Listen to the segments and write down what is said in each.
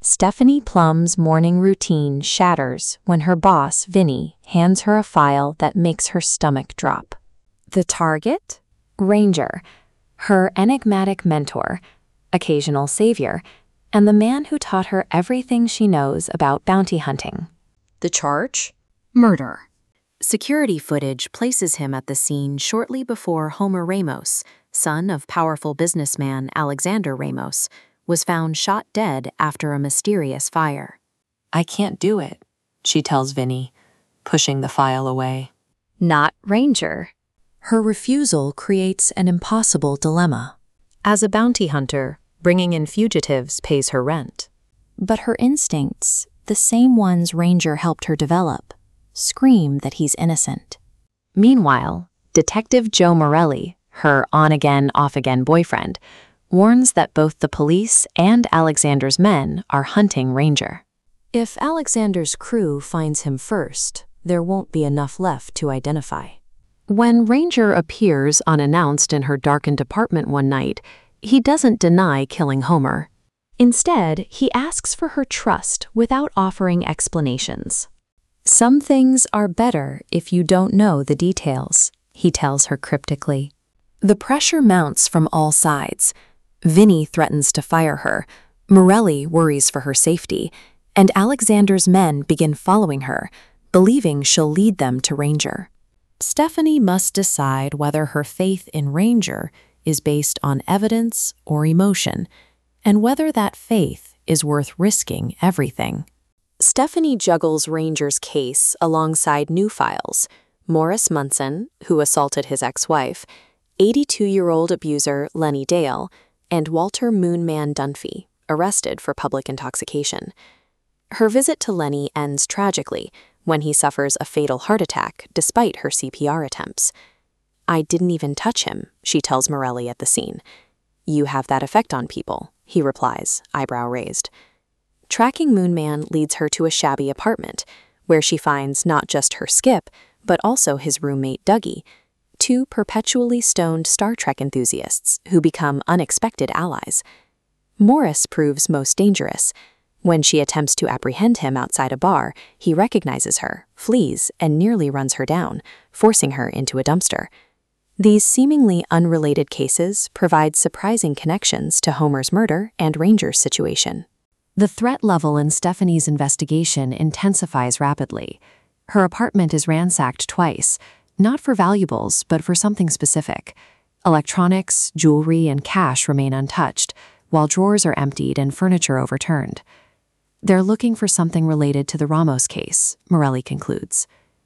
Stephanie Plum's morning routine shatters when her boss, Vinny, hands her a file that makes her stomach drop. The target? Ranger, her enigmatic mentor, occasional savior, and the man who taught her everything she knows about bounty hunting. The charge? Murder. Security footage places him at the scene shortly before Homer Ramos, son of powerful businessman Alexander Ramos, was found shot dead after a mysterious fire. "I can't do it," she tells Vinny, pushing the file away. Not Ranger. Her refusal creates an impossible dilemma. As a bounty hunter, bringing in fugitives pays her rent. But her instincts, the same ones Ranger helped her develop, scream that he's innocent. Meanwhile, Detective Joe Morelli, her on-again, off-again boyfriend, warns that both the police and Alexander's men are hunting Ranger. If Alexander's crew finds him first, there won't be enough left to identify. When Ranger appears unannounced in her darkened apartment one night, he doesn't deny killing Homer. Instead, he asks for her trust without offering explanations. "Some things are better if you don't know the details," he tells her cryptically. The pressure mounts from all sides. Vinny threatens to fire her, Morelli worries for her safety, and Alexander's men begin following her, believing she'll lead them to Ranger. Stephanie must decide whether her faith in Ranger is based on evidence or emotion, and whether that faith is worth risking everything. Stephanie juggles Ranger's case alongside new files: Morris Munson, who assaulted his ex-wife, 82-year-old abuser Lenny Dale, and Walter Moonman Dunphy, arrested for public intoxication. Her visit to Lenny ends tragically when he suffers a fatal heart attack despite her CPR attempts. "I didn't even touch him," she tells Morelli at the scene. "You have that effect on people," he replies, eyebrow raised. Tracking Moonman leads her to a shabby apartment, where she finds not just her Skip, but also his roommate Dougie, two perpetually stoned Star Trek enthusiasts who become unexpected allies. Morris proves most dangerous. When she attempts to apprehend him outside a bar, he recognizes her, flees, and nearly runs her down, forcing her into a dumpster. These seemingly unrelated cases provide surprising connections to Homer's murder and Ranger's situation. The threat level in Stephanie's investigation intensifies rapidly. Her apartment is ransacked twice, not for valuables, but for something specific. Electronics, jewelry, and cash remain untouched, while drawers are emptied and furniture overturned. They're looking for something related to the Ramos case, Morelli concludes.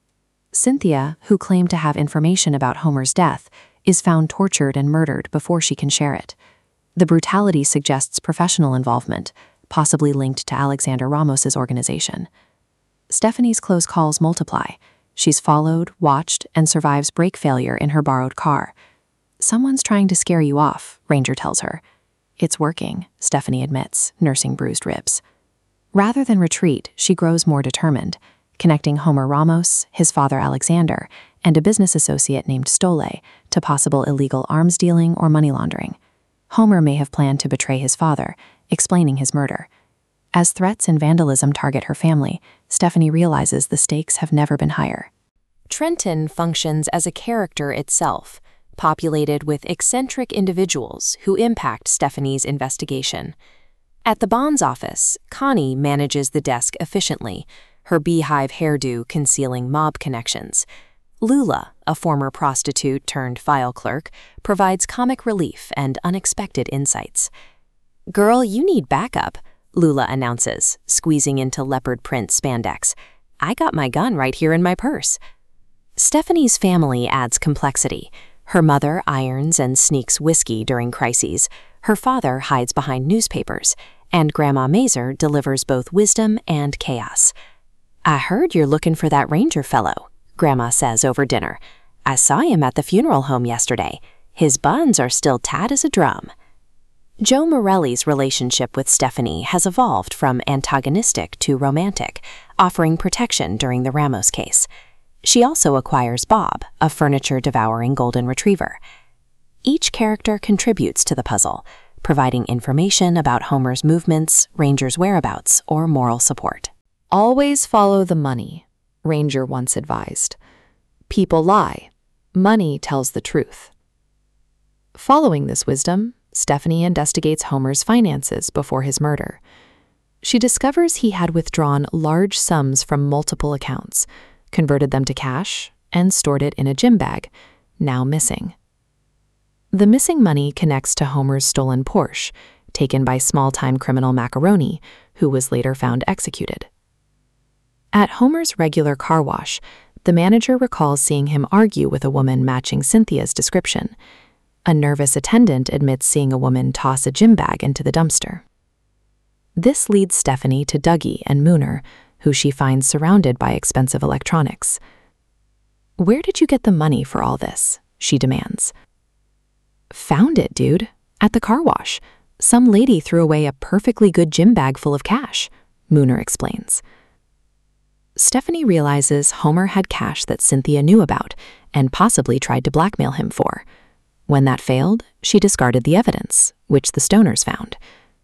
Cynthia, who claimed to have information about Homer's death, is found tortured and murdered before she can share it. The brutality suggests professional involvement, possibly linked to Alexander Ramos's organization. Stephanie's close calls multiply. She's followed, watched, and survives brake failure in her borrowed car. "Someone's trying to scare you off," Ranger tells her. "It's working," Stephanie admits, nursing bruised ribs. Rather than retreat, she grows more determined, connecting Homer Ramos, his father Alexander, and a business associate named Stole to possible illegal arms dealing or money laundering. Homer may have planned to betray his father, explaining his murder. As threats and vandalism target her family, Stephanie realizes the stakes have never been higher. Trenton functions as a character itself, populated with eccentric individuals who impact Stephanie's investigation. At the bonds office, Connie manages the desk efficiently, her beehive hairdo concealing mob connections. Lula, a former prostitute turned file clerk, provides comic relief and unexpected insights. "Girl, you need backup," Lula announces, squeezing into leopard print spandex. "I got my gun right here in my purse." Stephanie's family adds complexity. Her mother irons and sneaks whiskey during crises, her father hides behind newspapers, and Grandma Mazer delivers both wisdom and chaos. "I heard you're looking for that Ranger fellow," Grandma says over dinner. "I saw him at the funeral home yesterday. His buns are still tight as a drum." Joe Morelli's relationship with Stephanie has evolved from antagonistic to romantic, offering protection during the Ramos case. She also acquires Bob, a furniture-devouring golden retriever. Each character contributes to the puzzle, providing information about Homer's movements, Ranger's whereabouts, or moral support. Always follow the money, Ranger once advised. People lie. Money tells the truth. Following this wisdom, Stephanie investigates Homer's finances before his murder. She discovers he had withdrawn large sums from multiple accounts, converted them to cash, and stored it in a gym bag, now missing. The missing money connects to Homer's stolen Porsche, taken by small-time criminal Macaroni, who was later found executed. At Homer's regular car wash, the manager recalls seeing him argue with a woman matching Cynthia's description. A nervous attendant admits seeing a woman toss a gym bag into the dumpster. This leads Stephanie to Dougie and Mooner, who she finds surrounded by expensive electronics. "Where did you get the money for all this?" she demands. "Found it, dude. At the car wash. Some lady threw away a perfectly good gym bag full of cash," Mooner explains. Stephanie realizes Homer had cash that Cynthia knew about and possibly tried to blackmail him for. When that failed, she discarded the evidence, which the stoners found.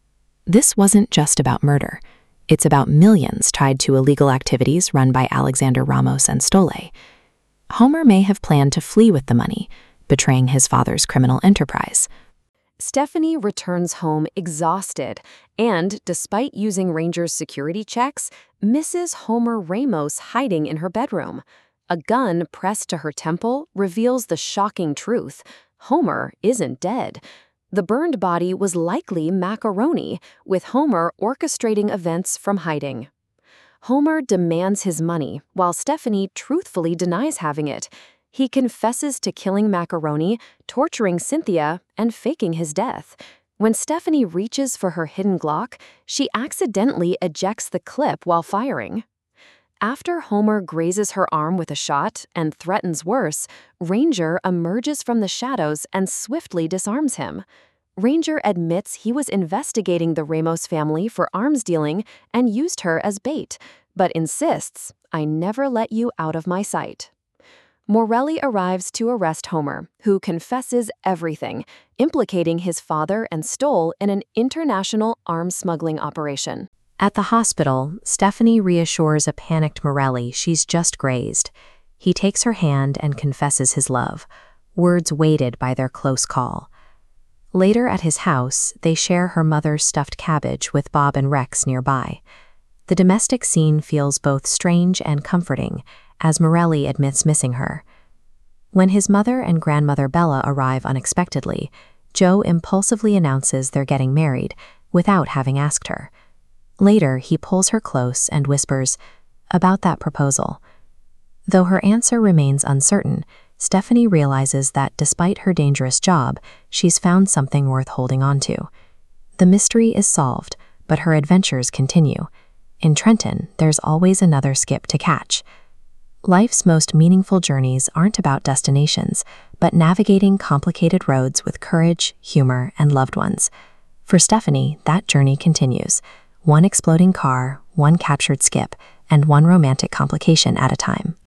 This wasn't just about murder. It's about millions tied to illegal activities run by Alexander Ramos and Stolle. Homer may have planned to flee with the money, betraying his father's criminal enterprise. Stephanie returns home exhausted and, despite using Ranger's security checks, misses Homer Ramos hiding in her bedroom. A gun pressed to her temple reveals the shocking truth: Homer isn't dead. The burned body was likely Macaroni, with Homer orchestrating events from hiding. Homer demands his money, while Stephanie truthfully denies having it. He confesses to killing Macaroni, torturing Cynthia, and faking his death. When Stephanie reaches for her hidden Glock, she accidentally ejects the clip while firing. After Homer grazes her arm with a shot and threatens worse, Ranger emerges from the shadows and swiftly disarms him. Ranger admits he was investigating the Ramos family for arms dealing and used her as bait, but insists, "I never let you out of my sight." Morelli arrives to arrest Homer, who confesses everything, implicating his father and Stoll in an international arms smuggling operation. At the hospital, Stephanie reassures a panicked Morelli she's just grazed. He takes her hand and confesses his love, words weighted by their close call. Later at his house, they share her mother's stuffed cabbage with Bob and Rex nearby. The domestic scene feels both strange and comforting, as Morelli admits missing her. When his mother and grandmother Bella arrive unexpectedly, Joe impulsively announces they're getting married, without having asked her. Later, he pulls her close and whispers, "About that proposal." Though her answer remains uncertain, Stephanie realizes that despite her dangerous job, she's found something worth holding on to. The mystery is solved, but her adventures continue. In Trenton, there's always another skip to catch. Life's most meaningful journeys aren't about destinations, but navigating complicated roads with courage, humor, and loved ones. For Stephanie, that journey continues, one exploding car, one captured skip, and one romantic complication at a time.